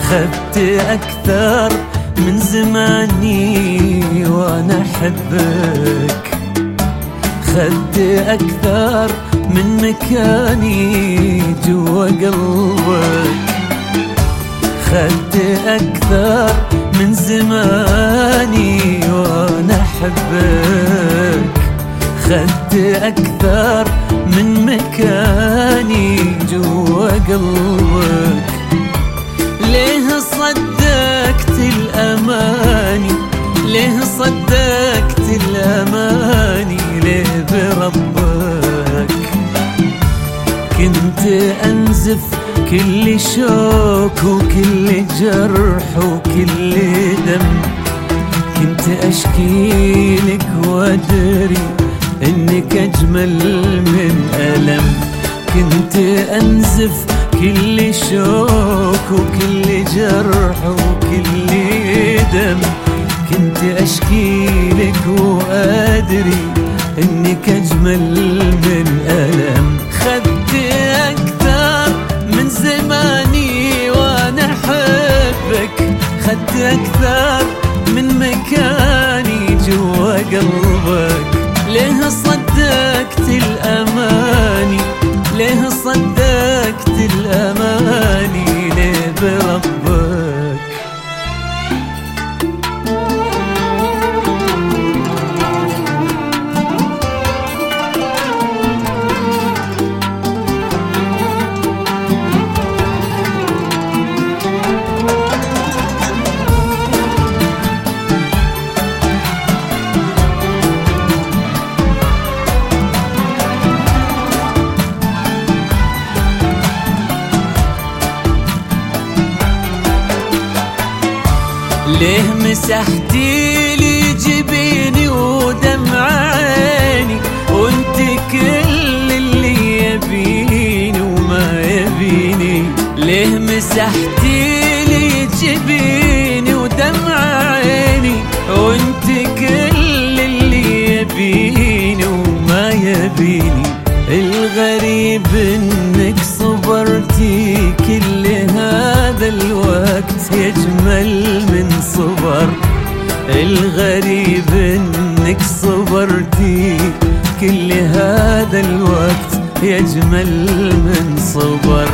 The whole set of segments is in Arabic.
خدت أكثر من زماني وأنا أحبك، خدت أكثر من مكاني جوا قلبك، خدت أكثر من زماني وأنا أحبك، خدت أكثر من مكاني جوا قلبك. ليه صدقت الأماني، ليه صدقت الأماني، ليه بربك كنت أنزف كل شوك وكل جرح وكل دم، كنت أشكي لك وأدري إنك أجمل من ألم، كنت أنزف كل شوك وكل جرح وكل دم، كنت أشكي لك وأدري إنك أجمل من ألم. خدت أكثر من زماني وأنا أحبك، خدت أكثر من مكاني جوا قلبك. ليه صدقت الأماني، ليه صدقت الأماني، ليه بربك ليه مسحتي لي جبيني ودمع عيني وانت كل اللي يبيني وما يبيني، ليه مسحتي لي جبيني ودمع عيني وانت كل اللي يبيني وما يبيني. الغريب انك صبرتي كل هذا الوقت يجمل من صبر، الغريب انك صبرتي كل هذا الوقت يجمل من صبر،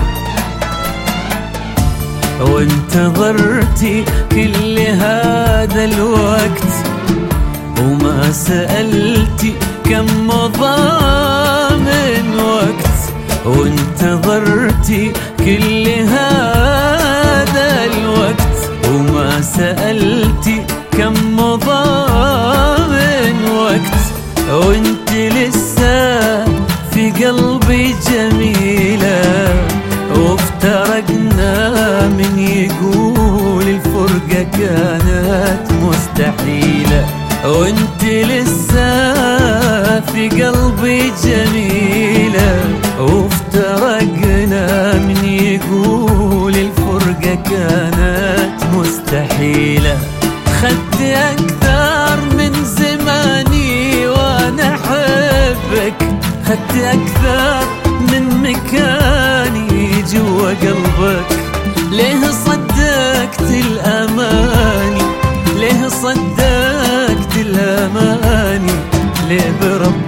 وانتظرتي كل هذا الوقت وما سألتي كم مضى من وقت، وانتظرتي كل هذا الوقت وما سألتي كم مضى من وقت، وانت لسه في قلبي جميلة، وافترقنا من يقول الفرقة كانت مستحيلة، وانت لسه في قلبي جميلة، وافترقنا من يقول الفرقة كانت مستحيلة. خدت أكثر من زماني وأنا أحبك، خدت أكثر من مكاني جوا قلبك. ليه صدقت الأماني، ليه صدقت الأماني، ليه بربك